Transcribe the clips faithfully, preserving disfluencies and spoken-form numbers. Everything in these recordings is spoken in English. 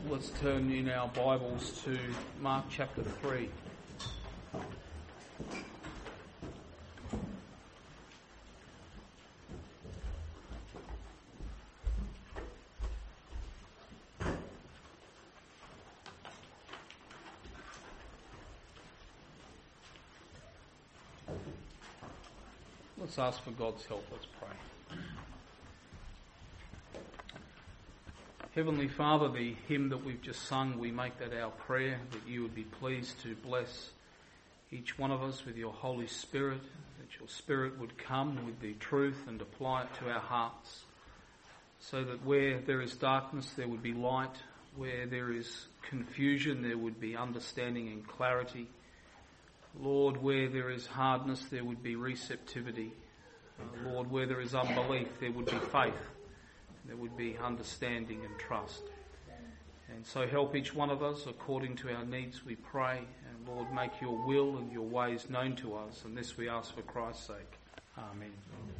Let's turn in our Bibles to Mark chapter three. Let's ask for God's help. Let's pray. Heavenly Father, the hymn that we've just sung, we make that our prayer, that you would be pleased to bless each one of us with your Holy Spirit, that your Spirit would come with the truth and apply it to our hearts, so that where there is darkness there would be light, where there is confusion there would be understanding and clarity. Lord, where there is hardness there would be receptivity. Uh, Lord, where there is unbelief there would be faith. There would be understanding and trust. And so help each one of us according to our needs, we pray. And Lord, make your will and your ways known to us. And this we ask for Christ's sake. Amen.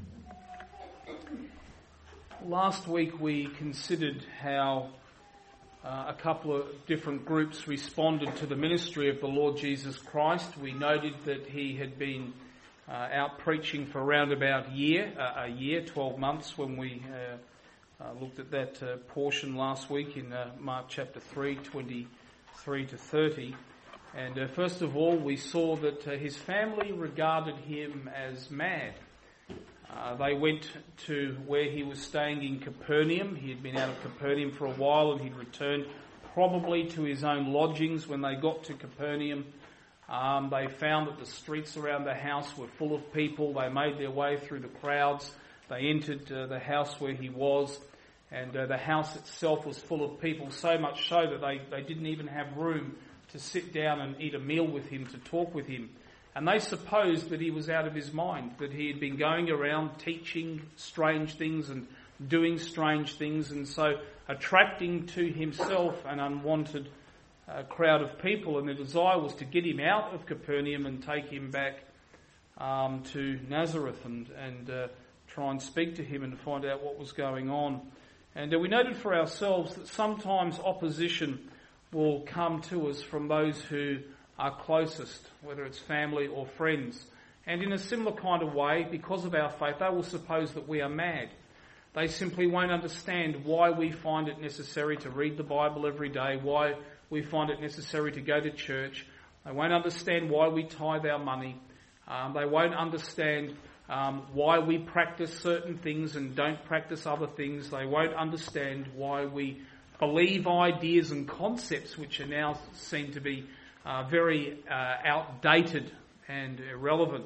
Last week we considered how uh, a couple of different groups responded to the ministry of the Lord Jesus Christ. We noted that he had been uh, out preaching for around about a year, uh, a year, twelve months when we uh, Uh, looked at that uh, portion last week in uh, Mark chapter three, twenty-three to thirty. And uh, first of all, we saw that uh, his family regarded him as mad. Uh, they went to where he was staying in Capernaum. He had been out of Capernaum for a while and he'd returned probably to his own lodgings. When they got to Capernaum, um, they found that the streets around the house were full of people. They made their way through the crowds. They entered uh, the house where he was, and uh, the house itself was full of people, so much so that they, they didn't even have room to sit down and eat a meal with him, to talk with him. And they supposed that he was out of his mind, that he had been going around teaching strange things and doing strange things, and so attracting to himself an unwanted uh, crowd of people. And the desire was to get him out of Capernaum and take him back um, to Nazareth and and uh, try and speak to him and find out what was going on. And uh, we noted for ourselves that sometimes opposition will come to us from those who are closest, whether it's family or friends. And in a similar kind of way, because of our faith, they will suppose that we are mad. They simply won't understand why we find it necessary to read the Bible every day, why we find it necessary to go to church. They won't understand why we tithe our money. Um, they won't understand Um, why we practice certain things and don't practice other things. They won't understand why we believe ideas and concepts which are now seen to be uh, very uh, outdated and irrelevant.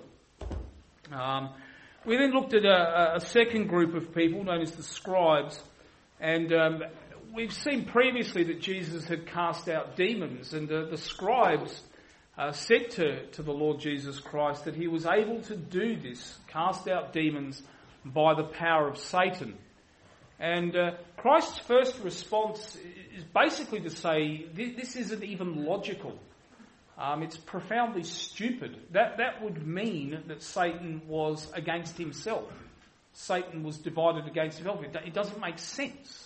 Um, we then looked at a, a second group of people known as the scribes, and um, we've seen previously that Jesus had cast out demons, and uh, the scribes Uh, said to, to the Lord Jesus Christ that he was able to do this, cast out demons by the power of Satan. And uh, Christ's first response is basically to say this isn't even logical. Um, it's profoundly stupid. That, that would mean that Satan was against himself. Satan was divided against himself. It, it doesn't make sense.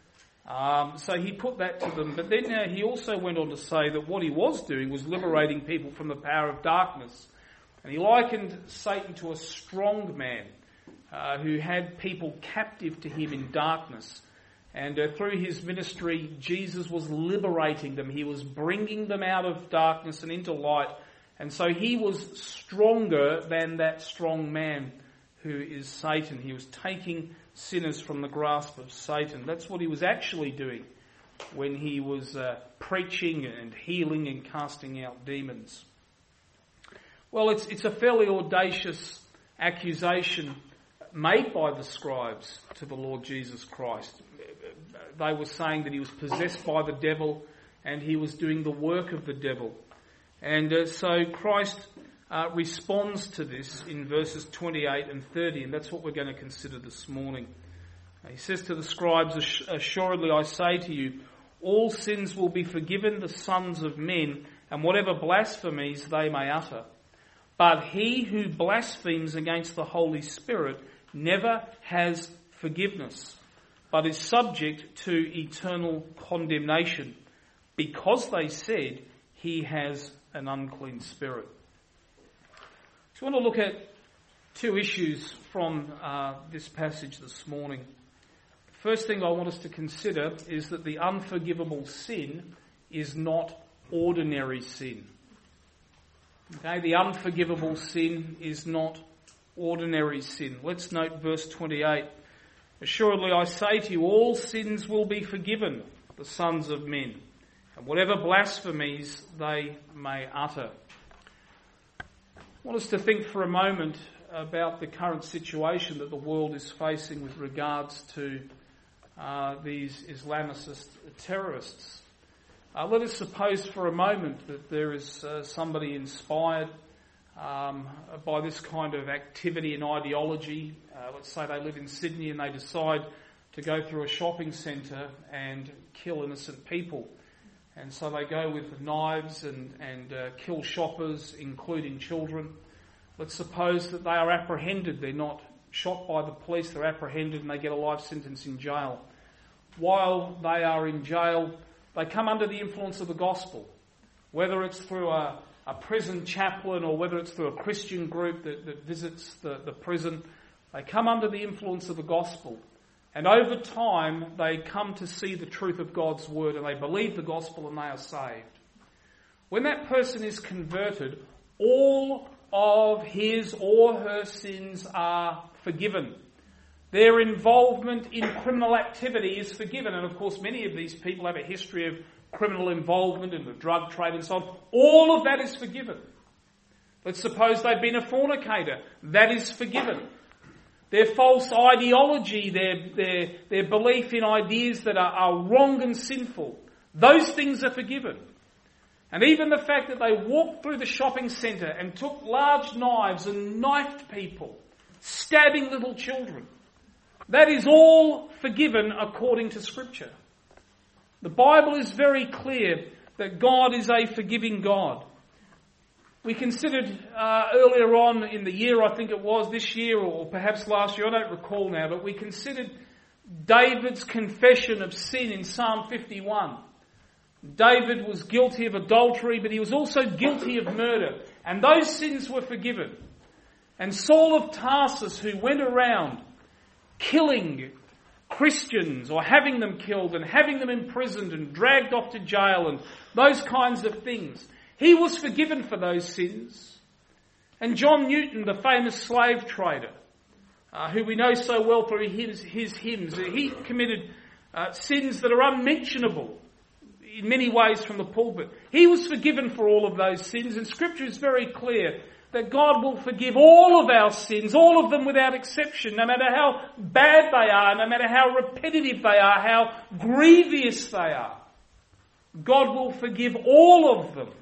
Um, so he put that to them. But then uh, he also went on to say that what he was doing was liberating people from the power of darkness. And he likened Satan to a strong man uh, who had people captive to him in darkness. And uh, through his ministry, Jesus was liberating them. He was bringing them out of darkness and into light. And so he was stronger than that strong man who is Satan. He was taking sinners from the grasp of Satan. That's what he was actually doing when he was uh, preaching and healing and casting out demons. Well, it's it's a fairly audacious accusation made by the scribes to the Lord Jesus Christ. They were saying that he was possessed by the devil and he was doing the work of the devil. And uh, so Christ uh, responds to this in verses twenty-eight and thirty, and that's what we're going to consider this morning. He says to the scribes, "Assuredly I say to you, all sins will be forgiven the sons of men, and whatever blasphemies they may utter. But he who blasphemes against the Holy Spirit never has forgiveness, but is subject to eternal condemnation. because they said he has an unclean spirit. So I want to look at two issues from uh, this passage this morning. The first thing I want us to consider is that the unforgivable sin is not ordinary sin. Okay, the unforgivable sin is not ordinary sin. Let's note verse twenty-eight. Assuredly I say to you, all sins will be forgiven the sons of men, and whatever blasphemies they may utter. I want us to think for a moment about the current situation that the world is facing with regards to uh, these Islamicist terrorists. Uh, let us suppose for a moment that there is uh, somebody inspired um, by this kind of activity and ideology. Uh, let's say they live in Sydney and they decide to go through a shopping centre and kill innocent people. And so they go with knives and, and uh, kill shoppers, including children. Let's suppose that they are apprehended. They're not shot by the police, they're apprehended and they get a life sentence in jail. While they are in jail, they come under the influence of the gospel, whether it's through a, a prison chaplain or whether it's through a Christian group that, that visits the, the prison. They come under the influence of the gospel. And over time, they come to see the truth of God's word and they believe the gospel and they are saved. When that person is converted, all of his or her sins are forgiven. Their involvement in criminal activity is forgiven. And of course, many of these people have a history of criminal involvement in the drug trade and so on. All of that is forgiven. Let's suppose they've been a fornicator. That is forgiven. Their false ideology, their, their, their belief in ideas that are, are wrong and sinful, those things are forgiven. And even the fact that they walked through the shopping centre and took large knives and knifed people, stabbing little children, that is all forgiven according to Scripture. The Bible is very clear that God is a forgiving God. We considered uh, earlier on in the year, I think it was this year or perhaps last year, I don't recall now, but we considered David's confession of sin in Psalm fifty-one. David was guilty of adultery, but he was also guilty of murder. And those sins were forgiven. And Saul of Tarsus, who went around killing Christians or having them killed and having them imprisoned and dragged off to jail and those kinds of things, he was forgiven for those sins. And John Newton, the famous slave trader, uh, who we know so well through his, his hymns, he committed uh, sins that are unmentionable in many ways from the pulpit. He was forgiven for all of those sins, and Scripture is very clear that God will forgive all of our sins, all of them without exception, no matter how bad they are, no matter how repetitive they are, how grievous they are. God will forgive all of them.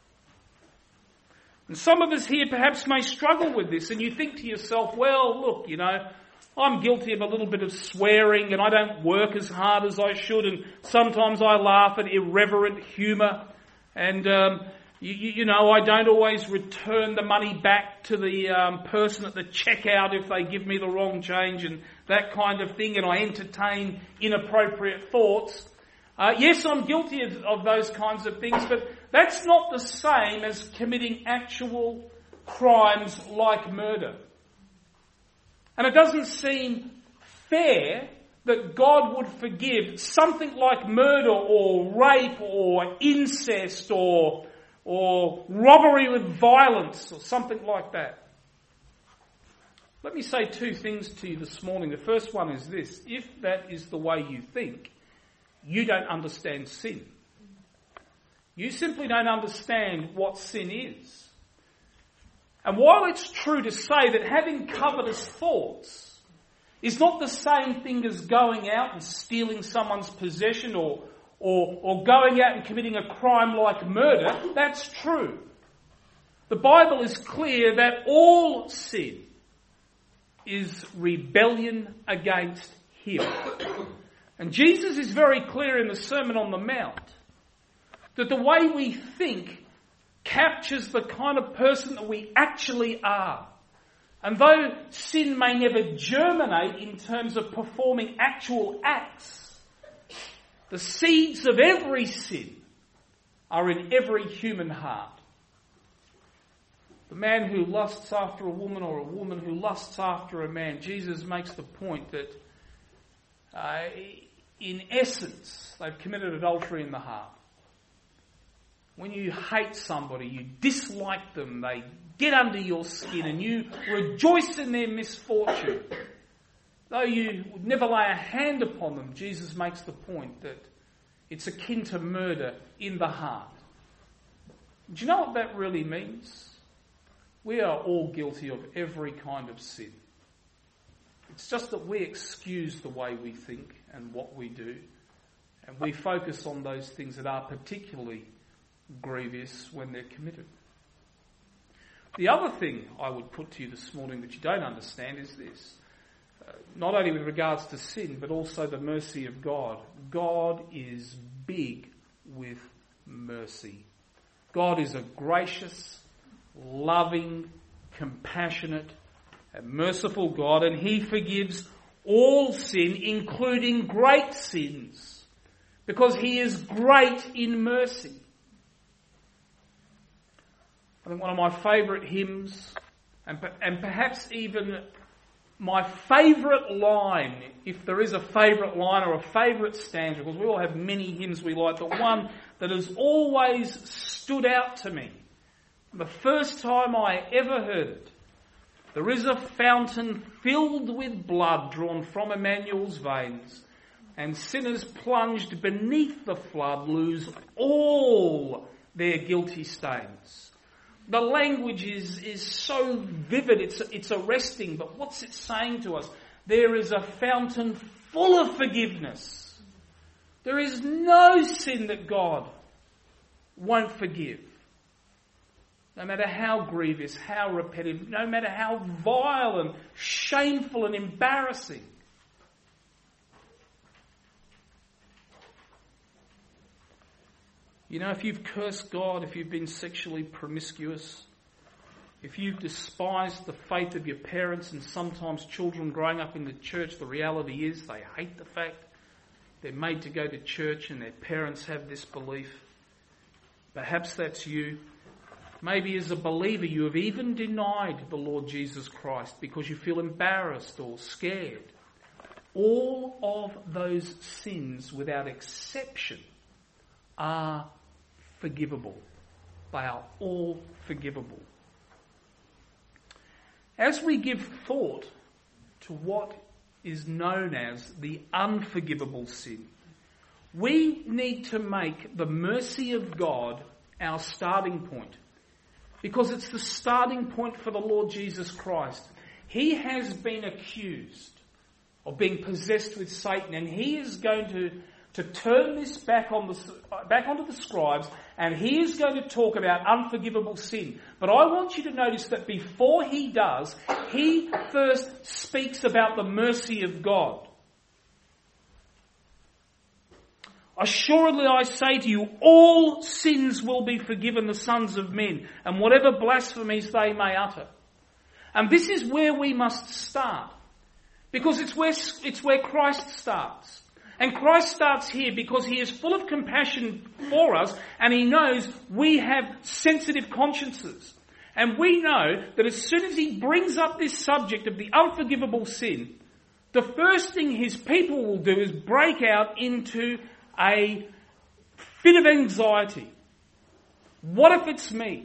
And some of us here perhaps may struggle with this, and you think to yourself, well, look, you know, I'm guilty of a little bit of swearing and I don't work as hard as I should, and sometimes I laugh at irreverent humour, and um, you, you know, I don't always return the money back to the um, person at the checkout if they give me the wrong change and that kind of thing, and I entertain inappropriate thoughts. Uh, yes, I'm guilty of, of those kinds of things, but that's not the same as committing actual crimes like murder. And it doesn't seem fair that God would forgive something like murder or rape or incest or, or robbery with violence or something like that. Let me say two things to you this morning. The first one is this: if that is the way you think, you don't understand sin. You simply don't understand what sin is. And while it's true to say that having covetous thoughts is not the same thing as going out and stealing someone's possession or, or, or going out and committing a crime like murder, that's true. The Bible is clear that all sin is rebellion against Him. And Jesus is very clear in the Sermon on the Mount that the way we think captures the kind of person that we actually are. And though sin may never germinate in terms of performing actual acts, the seeds of every sin are in every human heart. The man who lusts after a woman or a woman who lusts after a man, Jesus makes the point that uh, in essence they've committed adultery in the heart. When you hate somebody, you dislike them, they get under your skin and you rejoice in their misfortune. Though you would never lay a hand upon them, Jesus makes the point that it's akin to murder in the heart. Do you know what that really means? We are all guilty of every kind of sin. It's just that we excuse the way we think and what we do, and we focus on those things that are particularly grievous when they're committed. The other thing I would put to you this morning that you don't understand is this. Uh, not only with regards to sin, but also the mercy of God. God is big with mercy. God is a gracious, loving, compassionate, and merciful God, and He forgives all sin, including great sins, because He is great in mercy. I think one of my favourite hymns, and, and perhaps even my favourite line, if there is a favourite line or a favourite stanza, because we all have many hymns we like, but one that has always stood out to me, the first time I ever heard it: there is a fountain filled with blood drawn from Emmanuel's veins, and sinners plunged beneath the flood lose all their guilty stains. The language is, is so vivid, it's, it's arresting, but what's it saying to us? There is a fountain full of forgiveness. There is no sin that God won't forgive. No matter how grievous, how repetitive, no matter how vile and shameful and embarrassing. You know, if you've cursed God, if you've been sexually promiscuous, if you've despised the faith of your parents, and sometimes children growing up in the church, the reality is they hate the fact they're made to go to church and their parents have this belief. Perhaps that's you. Maybe as a believer you have even denied the Lord Jesus Christ because you feel embarrassed or scared. All of those sins, without exception, are forgivable. They are all forgivable. As we give thought to what is known as the unforgivable sin, we need to make the mercy of God our starting point, because it's the starting point for the Lord Jesus Christ. He has been accused of being possessed with Satan, and he is going to to turn this back on the back onto the scribes, and he is going to talk about unforgivable sin. But I want you to notice that before he does, he first speaks about the mercy of God. Assuredly I say to you, all sins will be forgiven the sons of men, and whatever blasphemies they may utter. And this is where we must start, because it's where it's where Christ starts. And Christ starts here because he is full of compassion for us, and he knows we have sensitive consciences. And we know that as soon as he brings up this subject of the unforgivable sin, the first thing his people will do is break out into a fit of anxiety. What if it's me?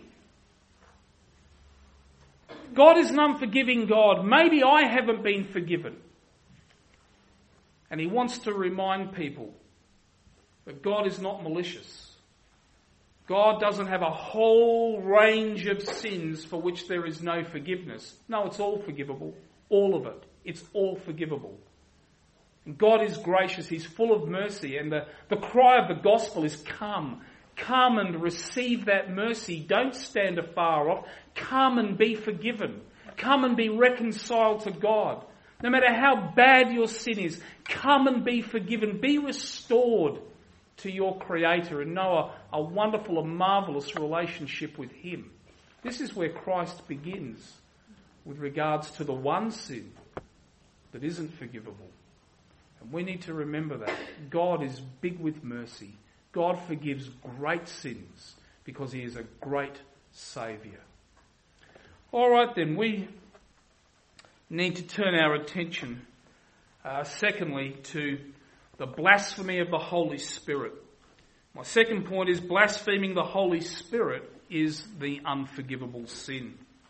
God is an unforgiving God. Maybe I haven't been forgiven. And he wants to remind people that God is not malicious. God doesn't have a whole range of sins for which there is no forgiveness. No, it's all forgivable. All of it. It's all forgivable. And God is gracious. He's full of mercy. And the, the cry of the gospel is, come. Come and receive that mercy. Don't stand afar off. Come and be forgiven. Come and be reconciled to God. No matter how bad your sin is, come and be forgiven. Be restored to your Creator and know a, a wonderful and marvellous relationship with Him. This is where Christ begins with regards to the one sin that isn't forgivable. And we need to remember that. God is big with mercy. God forgives great sins because he is a great Saviour. All right then, we need to turn our attention, uh, secondly, to the blasphemy of the Holy Spirit. My second point is blaspheming the Holy Spirit is the unforgivable sin.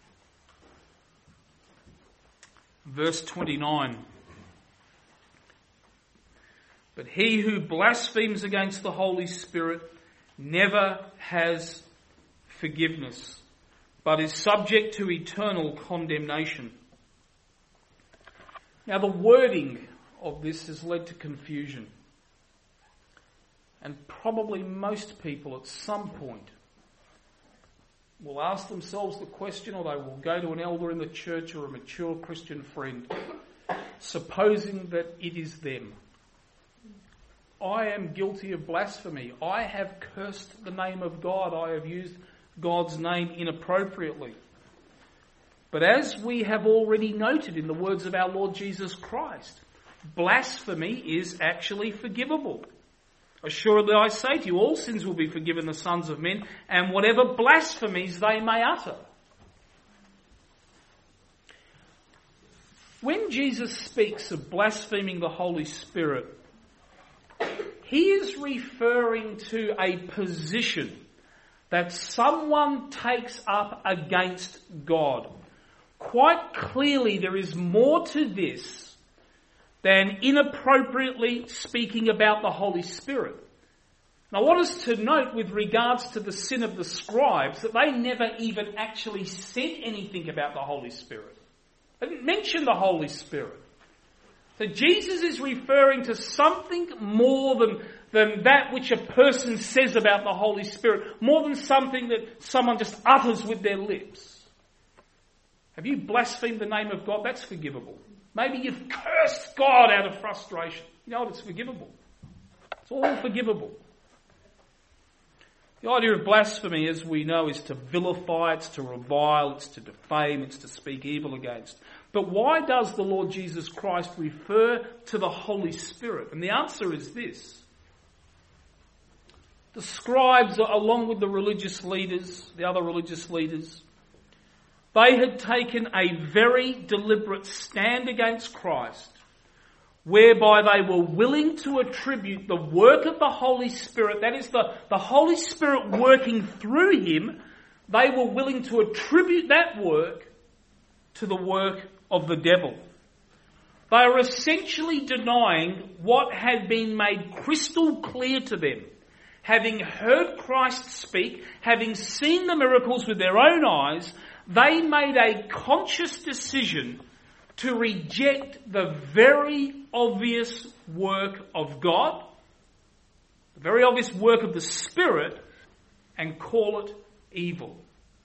Verse twenty-nine. But he who blasphemes against the Holy Spirit never has forgiveness, but is subject to eternal condemnation. Now the wording of this has led to confusion. And probably most people at some point will ask themselves the question, or they will go to an elder in the church or a mature Christian friend, supposing that it is them. I am guilty of blasphemy. I have cursed the name of God. I have used God's name inappropriately. But as we have already noted in the words of our Lord Jesus Christ, blasphemy is actually forgivable. Assuredly I say to you, all sins will be forgiven the sons of men, and whatever blasphemies they may utter. When Jesus speaks of blaspheming the Holy Spirit, he is referring to a position that someone takes up against God. Quite clearly, there is more to this than inappropriately speaking about the Holy Spirit. Now, I want us to note with regards to the sin of the scribes that they never even actually said anything about the Holy Spirit. They didn't mention the Holy Spirit. So Jesus is referring to something more than, than that which a person says about the Holy Spirit, more than something that someone just utters with their lips. Have you blasphemed the name of God? That's forgivable. Maybe you've cursed God out of frustration. You know what? It's forgivable. It's all forgivable. The idea of blasphemy, as we know, is to vilify, it's to revile, it's to defame, it's to speak evil against. But why does the Lord Jesus Christ refer to the Holy Spirit? And the answer is this. The scribes, along with the religious leaders, the other religious leaders, they had taken a very deliberate stand against Christ, whereby they were willing to attribute the work of the Holy Spirit, that is the, the Holy Spirit working through him, they were willing to attribute that work to the work of the devil. They are essentially denying what had been made crystal clear to them. Having heard Christ speak, having seen the miracles with their own eyes, they made a conscious decision to reject the very obvious work of God, the very obvious work of the Spirit, and call it evil.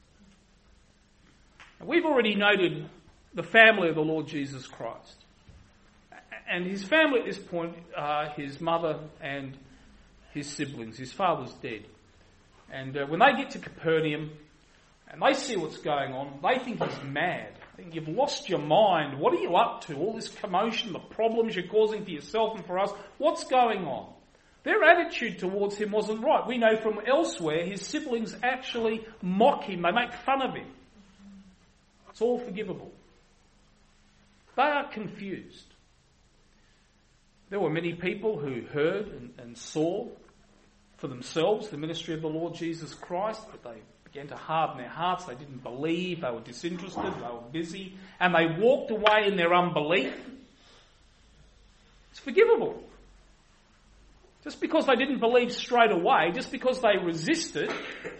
Now, we've already noted the family of the Lord Jesus Christ. And his family at this point are his mother and his siblings. His father's dead. And uh, when they get to Capernaum and they see what's going on, they think he's mad. They think, you've lost your mind. What are you up to? All this commotion, the problems you're causing for yourself and for us. What's going on? Their attitude towards him wasn't right. We know from elsewhere his siblings actually mock him. They make fun of him. It's all forgivable. They are confused. There were many people who heard and, and saw for themselves the ministry of the Lord Jesus Christ, but they began to harden their hearts. They didn't believe. They were disinterested. They were busy. And they walked away in their unbelief. It's forgivable. Just because they didn't believe straight away, just because they resisted,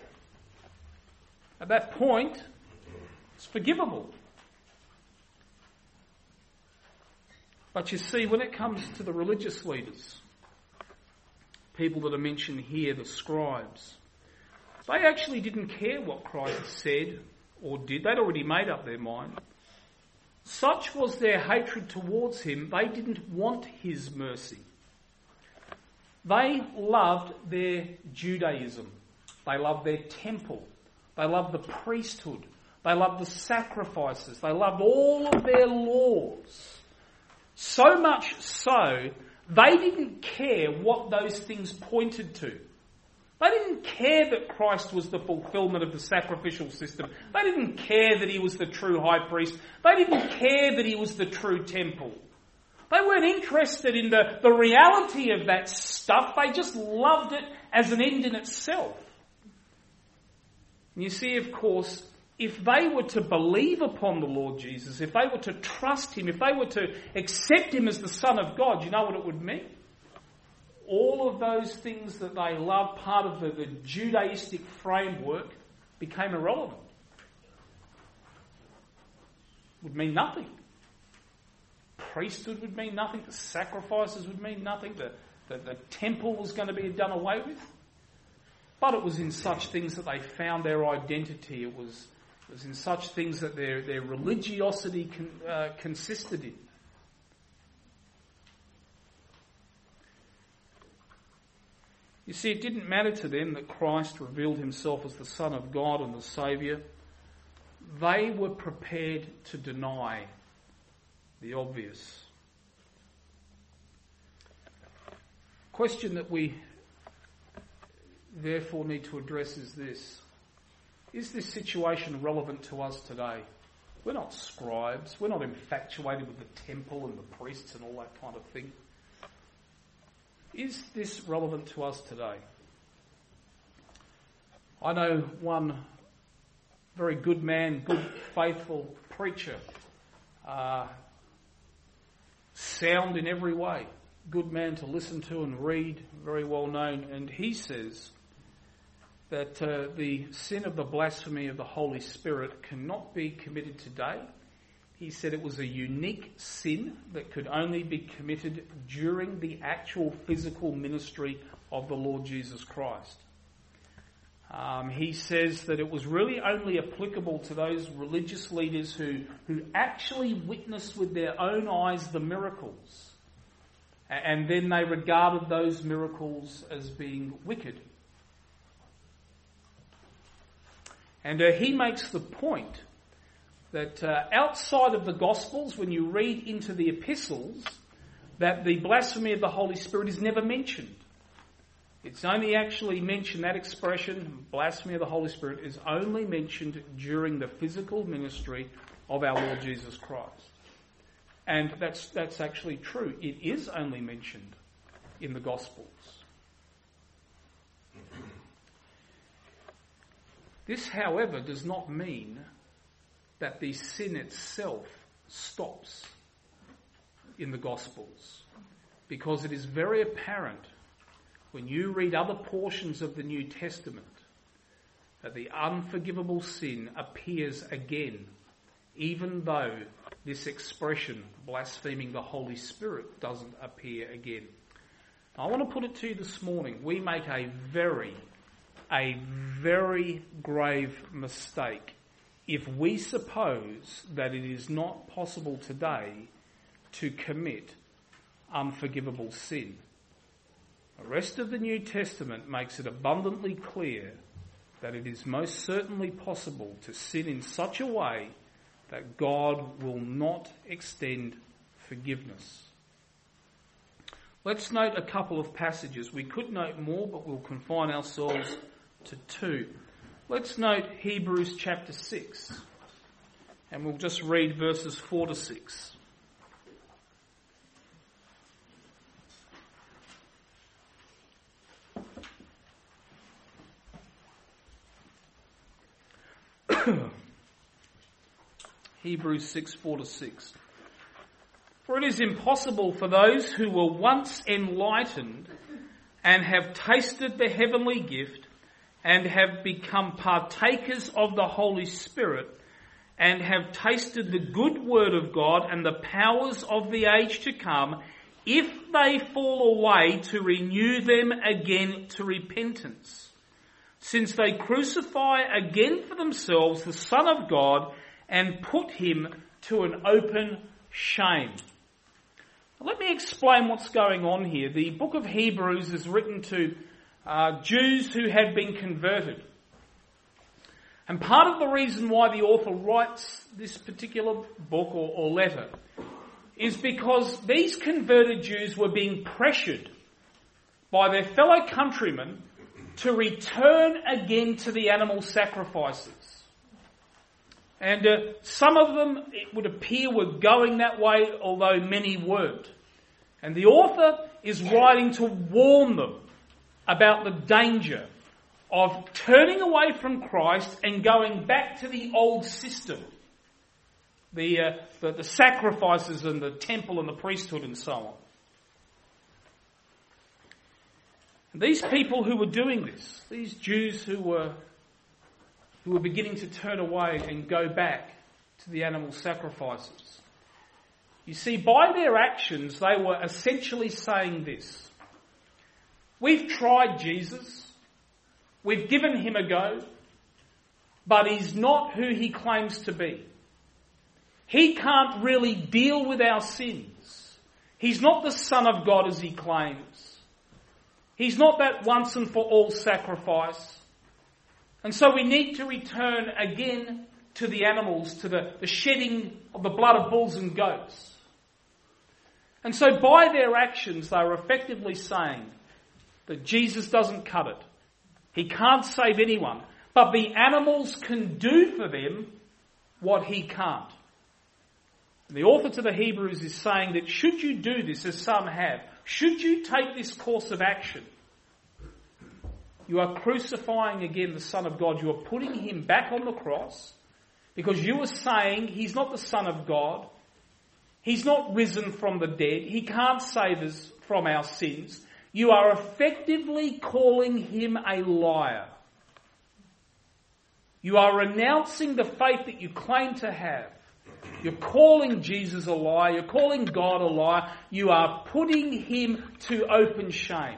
at that point, it's forgivable. But you see, when it comes to the religious leaders, people that are mentioned here, the scribes, they actually didn't care what Christ said or did. They'd already made up their mind. Such was their hatred towards him, they didn't want his mercy. They loved their Judaism. They loved their temple. They loved the priesthood. They loved the sacrifices. They loved all of their laws. So much so, they didn't care what those things pointed to. They didn't care that Christ was the fulfillment of the sacrificial system. They didn't care that he was the true high priest. They didn't care that he was the true temple. They weren't interested in the, the reality of that stuff. They just loved it as an end in itself. And you see, of course, if they were to believe upon the Lord Jesus, if they were to trust him, if they were to accept him as the Son of God, you know what it would mean? All of those things that they loved, part of the, the Judaistic framework, became irrelevant. Would mean nothing. Priesthood would mean nothing. The sacrifices would mean nothing. The, the, the temple was going to be done away with. But it was in such things that they found their identity. It was, it was in such things that their, their religiosity con, uh, consisted in. You see, it didn't matter to them that Christ revealed himself as the Son of God and the Saviour. They were prepared to deny the obvious. Question that we therefore need to address is this. Is this situation relevant to us today? We're not scribes. We're not infatuated with the temple and the priests and all that kind of thing. Is this relevant to us today? I know one very good man, good, faithful preacher, uh, sound in every way, good man to listen to and read, very well known, and he says that uh, the sin of the blasphemy of the Holy Spirit cannot be committed today. He said it was a unique sin that could only be committed during the actual physical ministry of the Lord Jesus Christ. Um, he says that it was really only applicable to those religious leaders who, who actually witnessed with their own eyes the miracles. And then they regarded those miracles as being wicked. And uh, he makes the point that uh, outside of the Gospels, when you read into the epistles, that the blasphemy of the Holy Spirit is never mentioned. It's only actually mentioned, that expression, blasphemy of the Holy Spirit, is only mentioned during the physical ministry of our Lord Jesus Christ. And that's that's actually true. It is only mentioned in the Gospels. This, however, does not mean that the sin itself stops in the Gospels, because it is very apparent when you read other portions of the New Testament that the unforgivable sin appears again, even though this expression, blaspheming the Holy Spirit, doesn't appear again. Now, I want to put it to you this morning. We make a very, a very grave mistake if we suppose that it is not possible today to commit unforgivable sin. The rest of the New Testament makes it abundantly clear that it is most certainly possible to sin in such a way that God will not extend forgiveness. Let's note a couple of passages. We could note more, but we'll confine ourselves to two. Let's note Hebrews chapter six, and we'll just read verses four to six. Hebrews six, four to six. For it is impossible for those who were once enlightened and have tasted the heavenly gift and have become partakers of the Holy Spirit and have tasted the good word of God and the powers of the age to come, if they fall away, to renew them again to repentance, since they crucify again for themselves the Son of God and put him to an open shame. Let me explain what's going on here. The book of Hebrews is written to uh, Jews who had been converted. And part of the reason why the author writes this particular book or, or letter is because these converted Jews were being pressured by their fellow countrymen to return again to the animal sacrifices. And uh, some of them, it would appear, were going that way, although many weren't. And the author is writing to warn them about the danger of turning away from Christ and going back to the old system. The, uh, the, the sacrifices and the temple and the priesthood and so on. And these people who were doing this, these Jews who were who were beginning to turn away and go back to the animal sacrifices, you see, by their actions, they were essentially saying this: we've tried Jesus, we've given him a go, but he's not who he claims to be. He can't really deal with our sins. He's not the Son of God as he claims. He's not that once and for all sacrifice. And so we need to return again to the animals, to the, the shedding of the blood of bulls and goats. And so by their actions, they are effectively saying that Jesus doesn't cut it. He can't save anyone. But the animals can do for them what he can't. And the author to the Hebrews is saying that should you do this, as some have, should you take this course of action, you are crucifying again the Son of God. You are putting him back on the cross because you are saying he's not the Son of God. He's not risen from the dead. He can't save us from our sins. You are effectively calling him a liar. You are renouncing the faith that you claim to have. You're calling Jesus a liar. You're calling God a liar. You are putting him to open shame.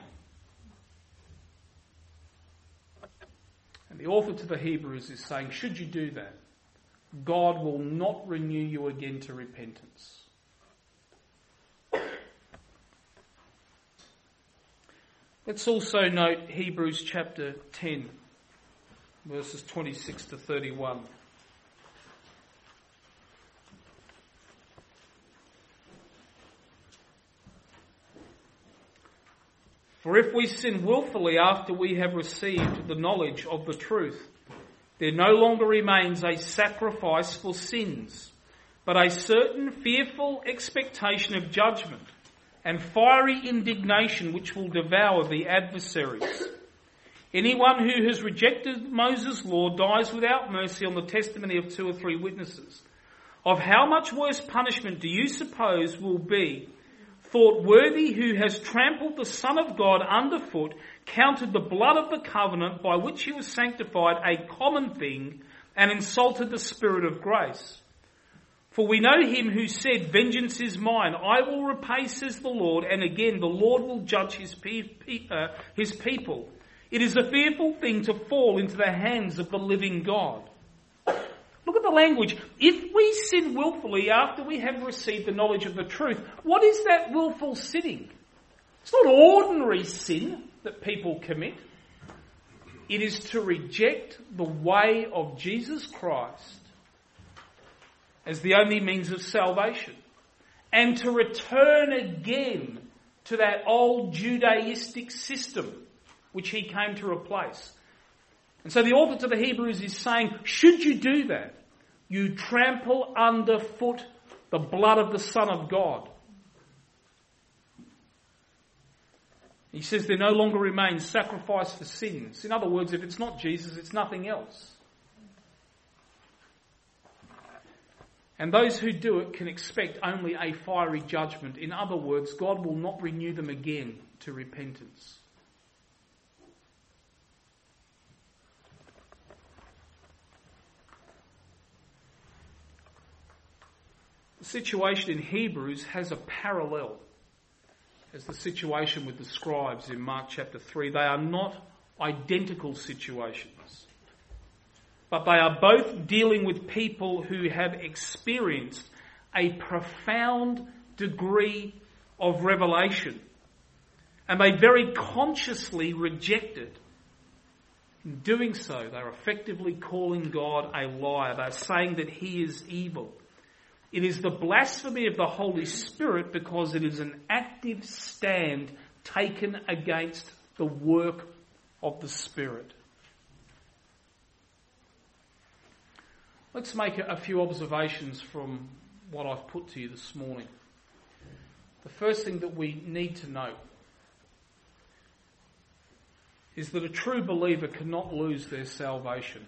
And the author to the Hebrews is saying, should you do that, God will not renew you again to repentance. Let's also note Hebrews chapter ten, verses twenty-six to thirty-one. For if we sin willfully after we have received the knowledge of the truth, there no longer remains a sacrifice for sins, but a certain fearful expectation of judgment and fiery indignation which will devour the adversaries. Anyone who has rejected Moses' law dies without mercy on the testimony of two or three witnesses. Of how much worse punishment do you suppose will be thought worthy who has trampled the Son of God underfoot, counted the blood of the covenant by which he was sanctified a common thing, and insulted the Spirit of grace? For we know him who said, vengeance is mine, I will repay, says the Lord, and again the Lord will judge his, pe- pe- uh, his people. It is a fearful thing to fall into the hands of the living God. Look at the language. If we sin willfully after we have received the knowledge of the truth, what is that willful sinning? It's not ordinary sin that people commit. It is to reject the way of Jesus Christ as the only means of salvation, and to return again to that old Judaistic system which he came to replace. And so the author to the Hebrews is saying, should you do that, you trample underfoot the blood of the Son of God. He says there no longer remains sacrifice for sins. In other words, if it's not Jesus, it's nothing else. And those who do it can expect only a fiery judgment. In other words, God will not renew them again to repentance. The situation in Hebrews has a parallel as the situation with the scribes in Mark chapter three. They are not identical situations, but they are both dealing with people who have experienced a profound degree of revelation, and they very consciously reject it. In doing so, they're effectively calling God a liar. They're saying that he is evil. It is the blasphemy of the Holy Spirit because it is an active stand taken against the work of the Spirit. Let's make a few observations from what I've put to you this morning. The first thing that we need to note is that a true believer cannot lose their salvation.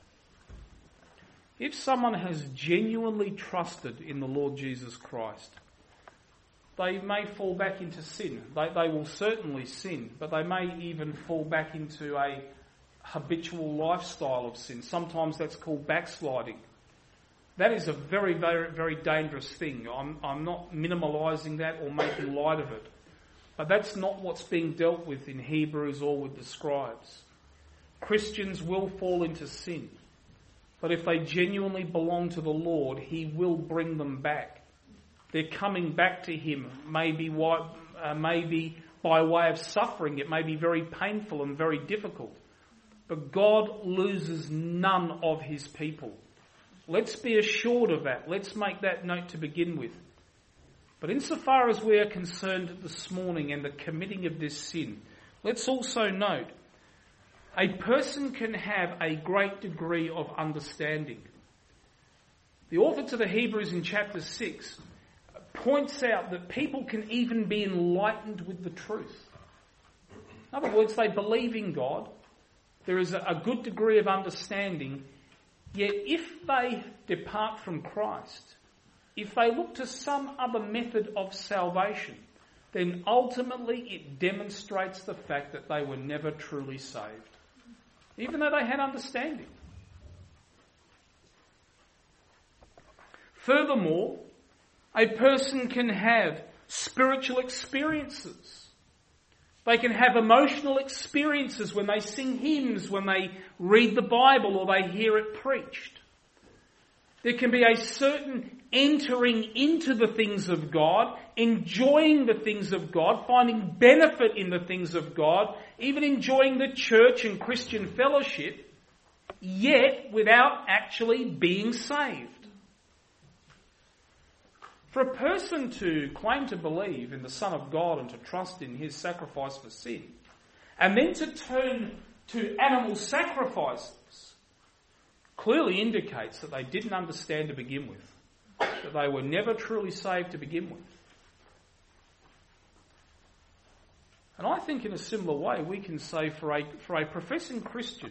If someone has genuinely trusted in the Lord Jesus Christ, they may fall back into sin. They, they will certainly sin, but they may even fall back into a habitual lifestyle of sin. Sometimes that's called backsliding. That is a very, very, very dangerous thing. I'm, I'm not minimalising that or making light of it. But that's not what's being dealt with in Hebrews or with the scribes. Christians will fall into sin. But if they genuinely belong to the Lord, He will bring them back. They're coming back to Him, maybe, uh, maybe by way of suffering. It may be very painful and very difficult. But God loses none of His people. Let's be assured of that. Let's make that note to begin with. But insofar as we are concerned this morning and the committing of this sin, let's also note a person can have a great degree of understanding. The author to the Hebrews in chapter six points out that people can even be enlightened with the truth. In other words, they believe in God. There is a good degree of understanding. Yet if they depart from Christ, if they look to some other method of salvation, then ultimately it demonstrates the fact that they were never truly saved, even though they had understanding. Furthermore, a person can have spiritual experiences. They can have emotional experiences when they sing hymns, when they read the Bible or they hear it preached. There can be a certain entering into the things of God, enjoying the things of God, finding benefit in the things of God, even enjoying the church and Christian fellowship, yet without actually being saved. For a person to claim to believe in the Son of God and to trust in His sacrifice for sin, and then to turn to animal sacrifices, clearly indicates that they didn't understand to begin with, that they were never truly saved to begin with. And I think in a similar way we can say for a, for a professing Christian,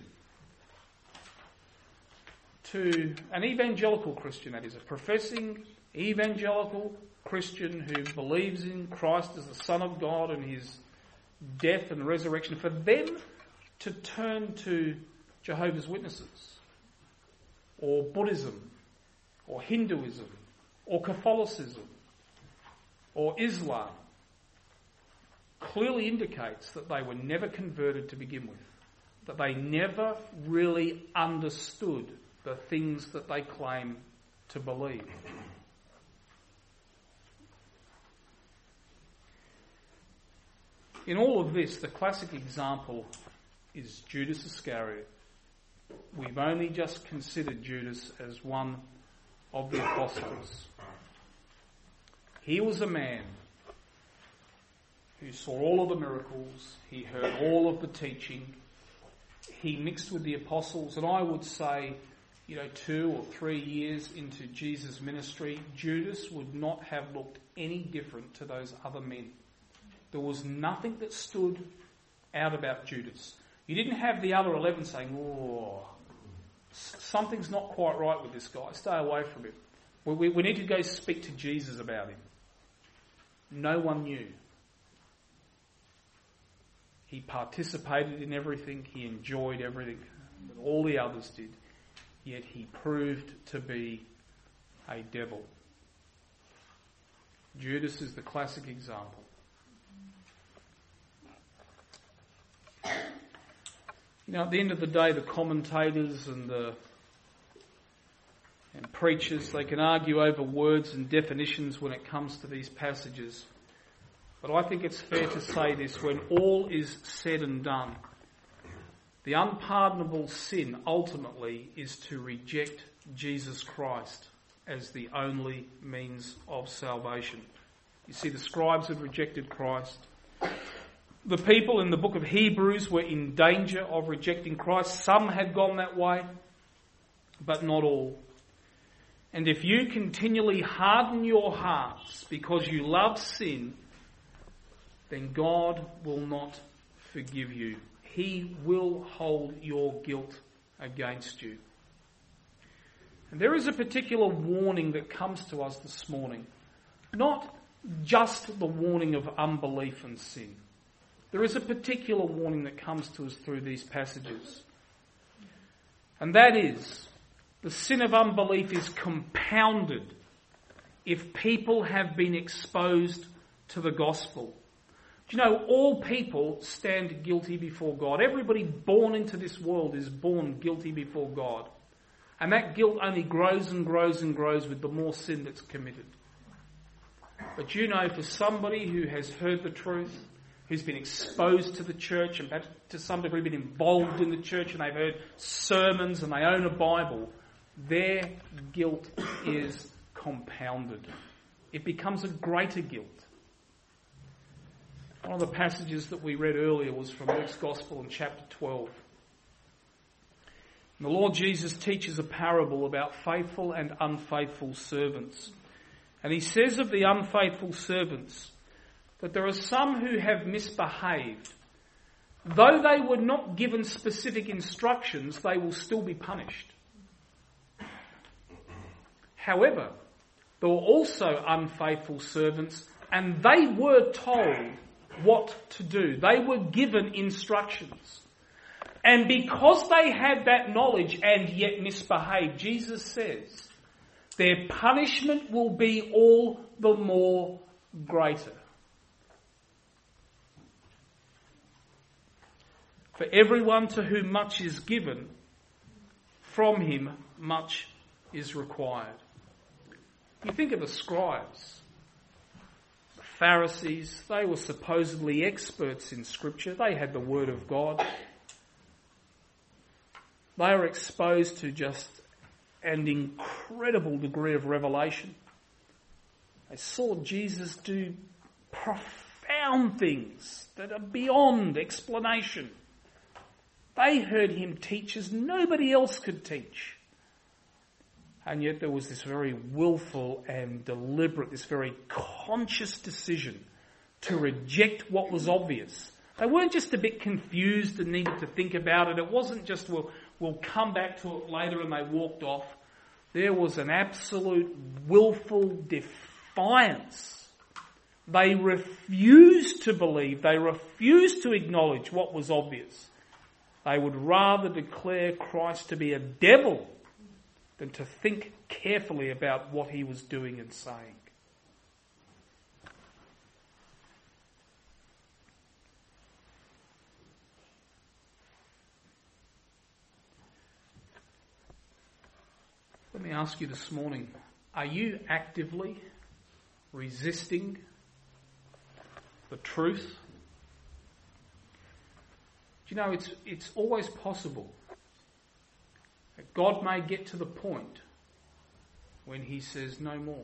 to an evangelical Christian, that is, a professing evangelical Christian who believes in Christ as the Son of God and His death and resurrection, for them to turn to Jehovah's Witnesses or Buddhism or Hinduism or Catholicism or Islam clearly indicates that they were never converted to begin with, that they never really understood the things that they claim to believe. In all of this, the classic example is Judas Iscariot. We've only just considered Judas as one of the apostles. He was a man who saw all of the miracles, he heard all of the teaching, he mixed with the apostles, and I would say, you know, two or three years into Jesus' ministry, Judas would not have looked any different to those other men. There was nothing that stood out about Judas. You didn't have the other eleven saying, oh, something's not quite right with this guy. Stay away from him. We, we, we need to go speak to Jesus about him. No one knew. He participated in everything. He enjoyed everything that all the others did. Yet he proved to be a devil. Judas is the classic example. You know, at the end of the day, the commentators and the and preachers, they can argue over words and definitions when it comes to these passages. But I think it's fair to say this, when all is said and done, the unpardonable sin ultimately is to reject Jesus Christ as the only means of salvation. You see, the scribes had rejected Christ. The people in the book of Hebrews were in danger of rejecting Christ. Some had gone that way, but not all. And if you continually harden your hearts because you love sin, then God will not forgive you. He will hold your guilt against you. And there is a particular warning that comes to us this morning. Not just the warning of unbelief and sin. There is a particular warning that comes to us through these passages. And that is, the sin of unbelief is compounded if people have been exposed to the gospel. Do you know, all people stand guilty before God. Everybody born into this world is born guilty before God. And that guilt only grows and grows and grows with the more sin that's committed. But you know, for somebody who has heard the truth, who's been exposed to the church and perhaps to some degree been involved in the church, and they've heard sermons and they own a Bible, their guilt is compounded. It becomes a greater guilt. One of the passages that we read earlier was from Luke's Gospel in chapter twelve. And the Lord Jesus teaches a parable about faithful and unfaithful servants. And he says of the unfaithful servants that there are some who have misbehaved. Though they were not given specific instructions, they will still be punished. However, there were also unfaithful servants, and they were told what to do. They were given instructions. And because they had that knowledge and yet misbehaved, Jesus says, their punishment will be all the more greater. For everyone to whom much is given, from him much is required. You think of the scribes, the Pharisees, they were supposedly experts in Scripture. They had the Word of God. They were exposed to just an incredible degree of revelation. They saw Jesus do profound things that are beyond explanation. They heard him teach as nobody else could teach. And yet there was this very willful and deliberate, this very conscious decision to reject what was obvious. They weren't just a bit confused and needed to think about it. It wasn't just, well, we'll come back to it later, and they walked off. There was an absolute willful defiance. They refused to believe. They refused to acknowledge what was obvious. They would rather declare Christ to be a devil than to think carefully about what he was doing and saying. Let me ask you this morning, are you actively resisting the truth? Do you know, it's it's always possible that God may get to the point when he says no more.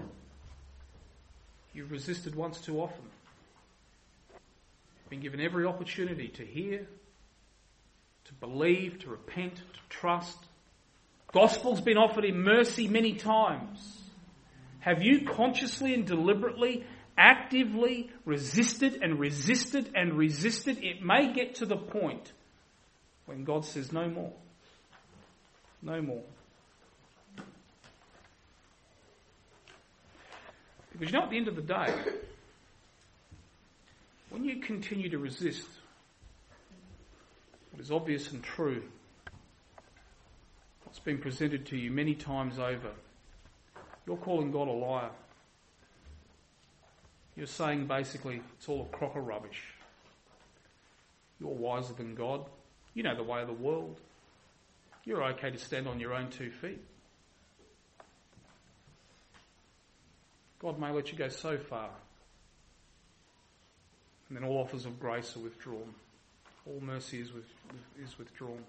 You've resisted once too often. You've been given every opportunity to hear, to believe, to repent, to trust. Gospel's been offered in mercy many times. Have you consciously and deliberately, actively resisted and resisted and resisted? It may get to the point when God says no more. No more. Because you know, at the end of the day, when you continue to resist what is obvious and true, what's been presented to you many times over, you're calling God a liar. You're saying basically it's all a crock of rubbish. You're wiser than God. You know the way of the world. You're okay to stand on your own two feet. God may let you go so far, and then all offers of grace are withdrawn. All mercy is, with, is withdrawn.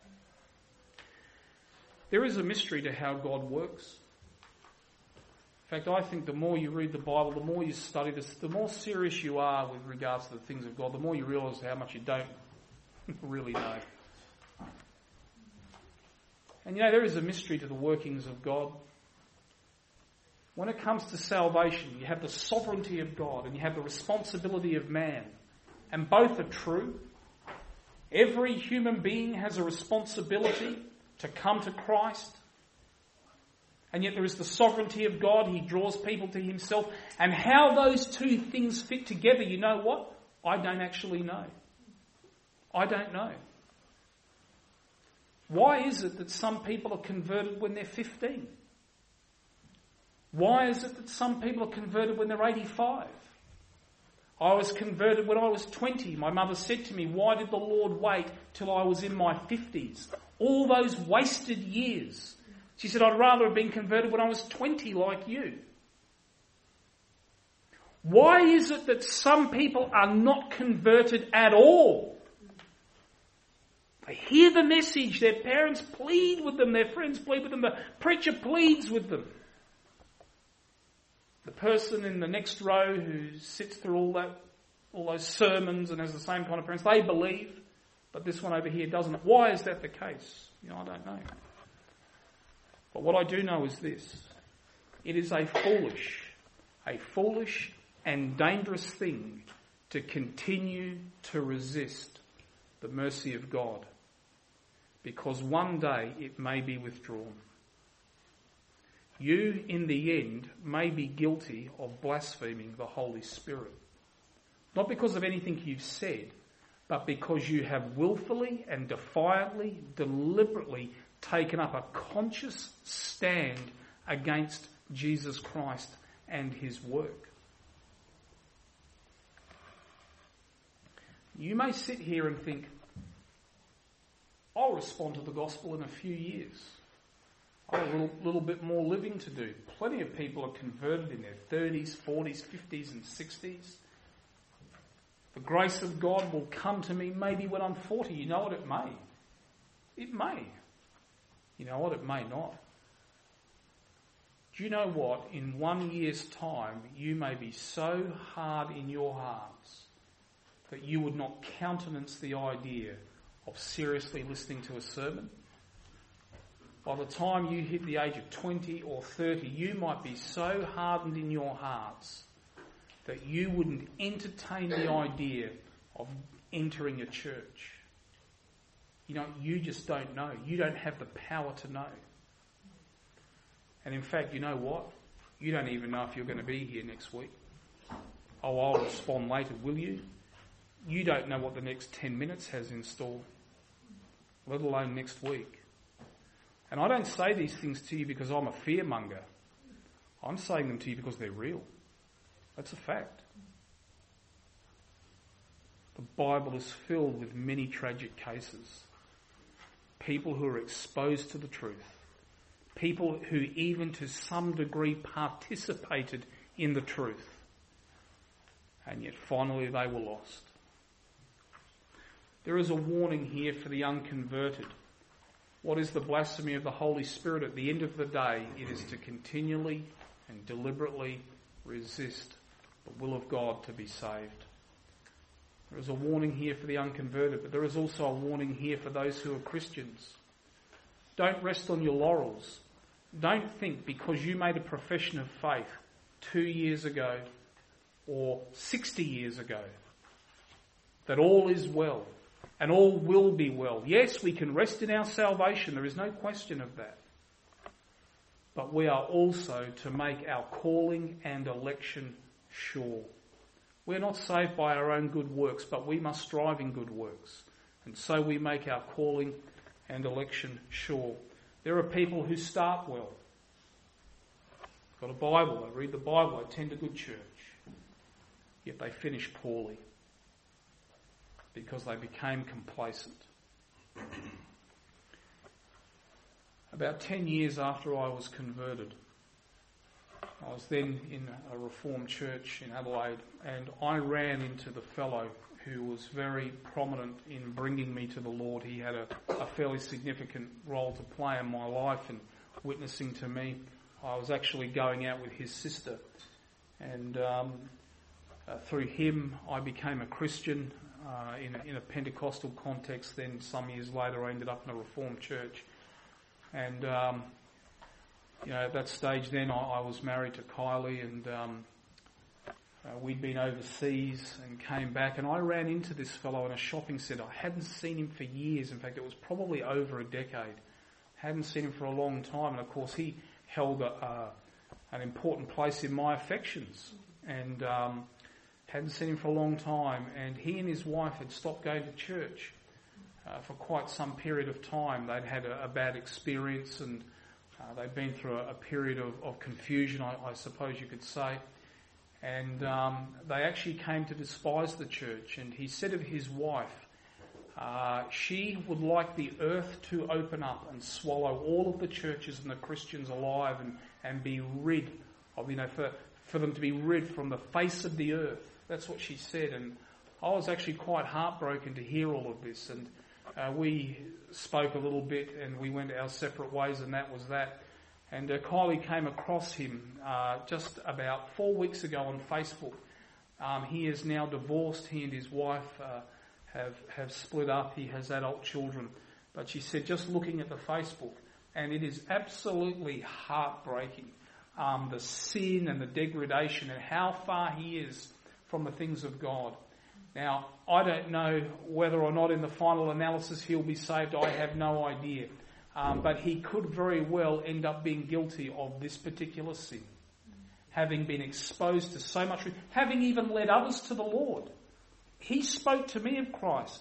There is a mystery to how God works. In fact, I think the more you read the Bible, the more you study this, the more serious you are with regards to the things of God, the more you realise how much you don't really know. And you know, there is a mystery to the workings of God. When it comes to salvation, you have the sovereignty of God and you have the responsibility of man. And both are true. Every human being has a responsibility to come to Christ. And yet there is the sovereignty of God. He draws people to himself. And how those two things fit together, you know what? I don't actually know. I don't know. Why is it that some people are converted when they're fifteen? Why is it that some people are converted when they're eighty-five? I was converted when I was twenty. My mother said to me, why did the Lord wait till I was in my fifties? All those wasted years. She said, I'd rather have been converted when I was twenty like you. Why is it that some people are not converted at all? They hear the message, their parents plead with them, their friends plead with them, the preacher pleads with them. The person in the next row who sits through all that, all those sermons and has the same kind of parents, they believe, but this one over here doesn't. Why is that the case? You know, I don't know. But what I do know is this. It is a foolish, a foolish and dangerous thing to continue to resist the mercy of God, because one day it may be withdrawn. You, in the end, may be guilty of blaspheming the Holy Spirit. Not because of anything you've said, but because you have willfully and defiantly, deliberately taken up a conscious stand against Jesus Christ and his work. You may sit here and think, I'll respond to the gospel in a few years. I've got a little, little bit more living to do. Plenty of people are converted in their thirties, forties, fifties and sixties. The grace of God will come to me maybe when I'm forty. You know what? It may. It may. You know what? It may not. Do you know what? In one year's time, you may be so hard in your hearts that you would not countenance the idea of seriously listening to a sermon. By the time you hit the age of twenty or thirty, you might be so hardened in your hearts that you wouldn't entertain the idea of entering a church. You know, you just don't know. You don't have the power to know. And in fact, you know what? You don't even know if you're going to be here next week. Oh, I'll respond later, will you? You don't know what the next ten minutes has in store, let alone next week. And I don't say these things to you because I'm a fearmonger. I'm saying them to you because they're real. That's a fact. The Bible is filled with many tragic cases. People who are exposed to the truth. People who even to some degree participated in the truth. And yet finally they were lost. There is a warning here for the unconverted. What is the blasphemy of the Holy Spirit? At the end of the day, it is to continually and deliberately resist the will of God to be saved. There is a warning here for the unconverted, but there is also a warning here for those who are Christians. Don't rest on your laurels. Don't think because you made a profession of faith two years ago or sixty years ago that all is well. And all will be well. Yes, we can rest in our salvation. There is no question of that. But we are also to make our calling and election sure. We're not saved by our own good works, but we must strive in good works. And so we make our calling and election sure. There are people who start well. Got a Bible, they read the Bible, they attend a good church. Yet they finish poorly. Because they became complacent. About ten years after I was converted, I was then in a Reformed church in Adelaide, and I ran into the fellow who was very prominent in bringing me to the Lord. He had a, a fairly significant role to play in my life and witnessing to me. I was actually going out with his sister, and um, uh, through him I became a Christian uh, in, a, in a Pentecostal context. Then some years later I ended up in a Reformed church, and um, you know, at that stage then I, I was married to Kylie, and um, uh, we'd been overseas and came back, and I ran into this fellow in a shopping centre. I hadn't seen him for years. In fact, it was probably over a decade. Hadn't seen him for a long time, and of course he held a, uh, an important place in my affections, and um, hadn't seen him for a long time, and he and his wife had stopped going to church uh, for quite some period of time. They'd had a, a bad experience, and uh, they'd been through a, a period of, of confusion, I, I suppose you could say, and um, they actually came to despise the church. And he said of his wife, Uh, she would like the earth to open up and swallow all of the churches and the Christians alive, and, and be rid of, you know, for, for them to be rid from the face of the earth. That's what she said. And I was actually quite heartbroken to hear all of this. And uh, we spoke a little bit, and we went our separate ways, and that was that. And uh, Kylie came across him uh, just about four weeks ago on Facebook. Um, he is now divorced. He and his wife uh, have have split up. He has adult children. But she said, just looking at the Facebook, and it is absolutely heartbreaking, um, the sin and the degradation and how far he is from the things of God. Now, I don't know whether or not in the final analysis he'll be saved. I have no idea. Um, but he could very well end up being guilty of this particular sin, having been exposed to so much, having even led others to the Lord. He spoke to me of Christ.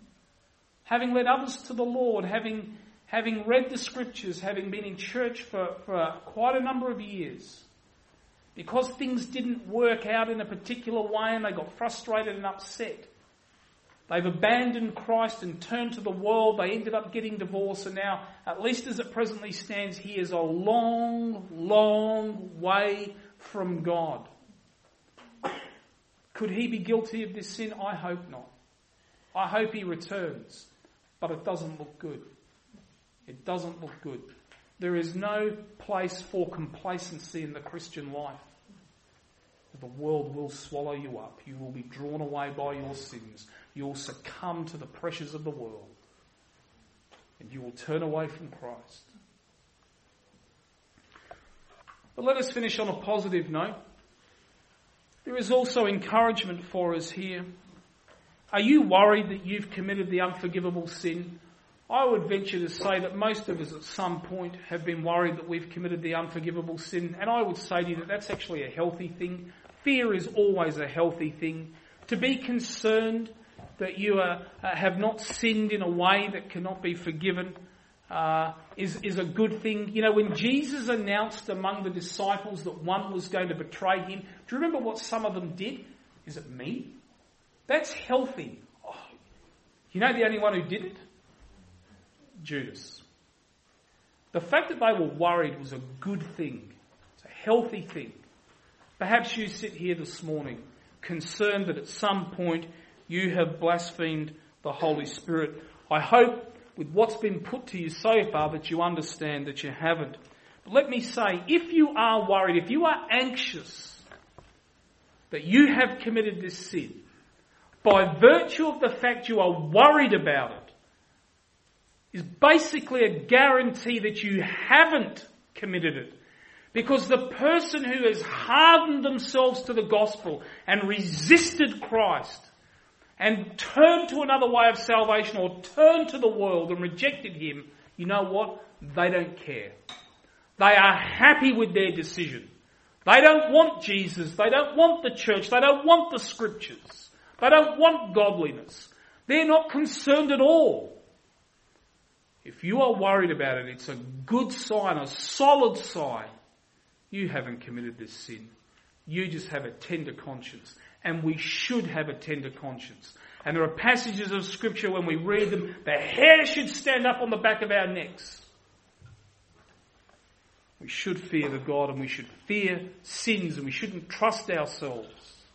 Having led others to the Lord, having having read the Scriptures, having been in church for, for quite a number of years. Because things didn't work out in a particular way and they got frustrated and upset. They've abandoned Christ and turned to the world. They ended up getting divorced, and now, at least as it presently stands, he is a long, long way from God. Could he be guilty of this sin? I hope not. I hope he returns. But it doesn't look good. It doesn't look good. There is no place for complacency in the Christian life. The world will swallow you up. You will be drawn away by your sins. You will succumb to the pressures of the world. And you will turn away from Christ. But let us finish on a positive note. There is also encouragement for us here. Are you worried that you've committed the unforgivable sin? I would venture to say that most of us at some point have been worried that we've committed the unforgivable sin. And I would say to you that that's actually a healthy thing. Fear is always a healthy thing. To be concerned that you are, uh, have not sinned in a way that cannot be forgiven uh, is, is a good thing. You know, when Jesus announced among the disciples that one was going to betray him, do you remember what some of them did? Is it me? That's healthy. Oh, you know the only one who did it? Judas. The fact that they were worried was a good thing. It's a healthy thing. Perhaps you sit here this morning concerned that at some point you have blasphemed the Holy Spirit. I hope with what's been put to you so far that you understand that you haven't. But let me say, if you are worried, if you are anxious that you have committed this sin, by virtue of the fact you are worried about it, is basically a guarantee that you haven't committed it. Because the person who has hardened themselves to the gospel and resisted Christ and turned to another way of salvation or turned to the world and rejected him, you know what? They don't care. They are happy with their decision. They don't want Jesus. They don't want the church. They don't want the Scriptures. They don't want godliness. They're not concerned at all. If you are worried about it, it's a good sign, a solid sign. You haven't committed this sin. You just have a tender conscience. And we should have a tender conscience. And there are passages of Scripture when we read them, the hair should stand up on the back of our necks. We should fear the God, and we should fear sins, and we shouldn't trust ourselves.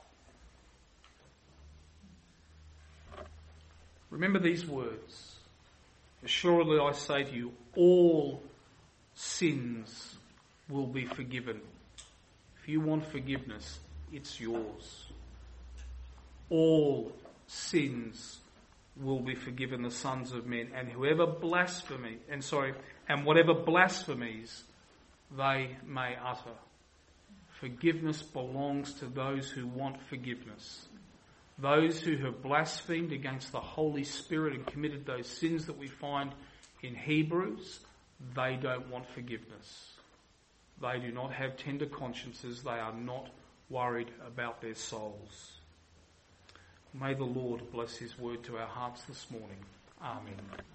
Remember these words. Assuredly I say to you, all sins will be forgiven. If you want forgiveness, it's yours. All sins will be forgiven the sons of men, and whoever blasphemy, and sorry, and whatever blasphemies they may utter. Forgiveness belongs to those who want forgiveness. Those who have blasphemed against the Holy Spirit and committed those sins that we find in Hebrews, they don't want forgiveness. They do not have tender consciences. They are not worried about their souls. May the Lord bless his word to our hearts this morning. Amen.